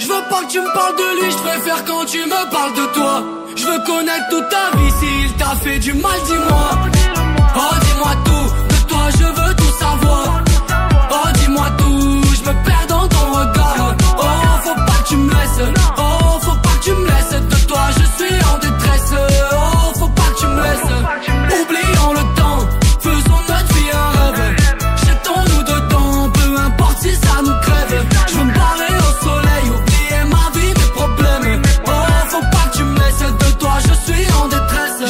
Je veux pas que tu me parles de lui, je préfère quand tu me parles de toi. Je veux connaître toute ta vie, s'il t'a fait du mal, dis-moi. Oh, dis-moi tout.